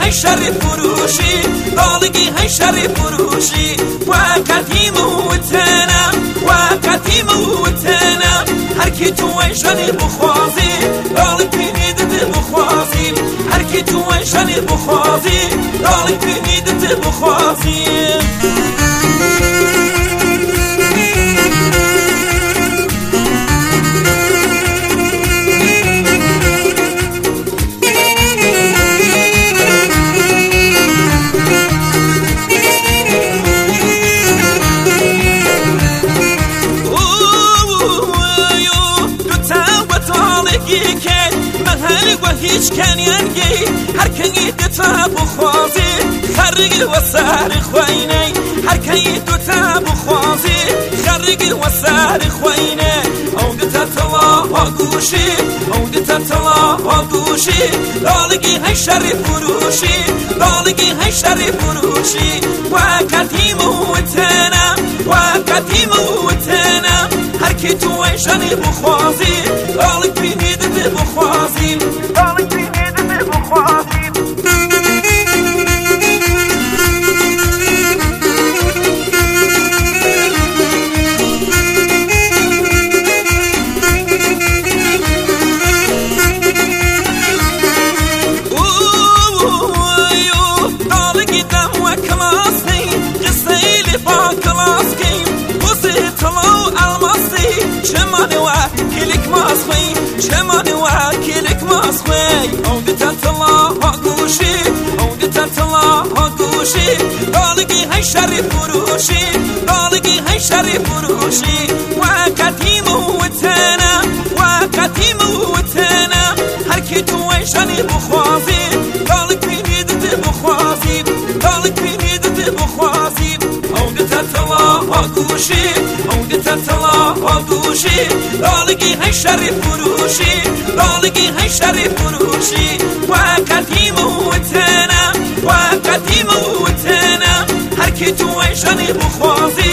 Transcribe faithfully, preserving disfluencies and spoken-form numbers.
حشر فروشی بالگی حشر فروشی و قدیم و تنم و قدیم و تنم هر کی تو ایشانی بخوازی بالگ بینیدت بخوازی هر کی تو ایشانی بخوازی بالگ بینیدت بخوازی هیچ کنیانگی هر کنی دوتا بخوازی خرگی و سر خوینه هر کنی دوتا بخوازی خرگی و سر خوینه او دوتا طلا و گوشی او دوتا طلا و گوشی بالگی حشر فروشی بالگی حشر فروشی و قدیم و تنم و قدیم و تنم هر کی تو ایشانی بخوازی بالگ بینیدت بخوازی بالگ بینیدت بخوازی چمانی و کلک ماسخوی او دیتا طلا ها گوشی او دیتا طلا ها گوشی بالگی حشر فروشی بالگی حشر فروشی و قدیم و تنم و قدیم و تنم هر کی تو ایشانی بخوازی بالگ بینیدت بخوازی بالگ بینیدت بخوازی او دیتا طلا ها گوشی او دیتا طلا ها گوشی بالگی حشر فروشی بالگی حشر فروشی و قدیم و تنم و قدیم و تنم هر کی تو ایشانی بخوازی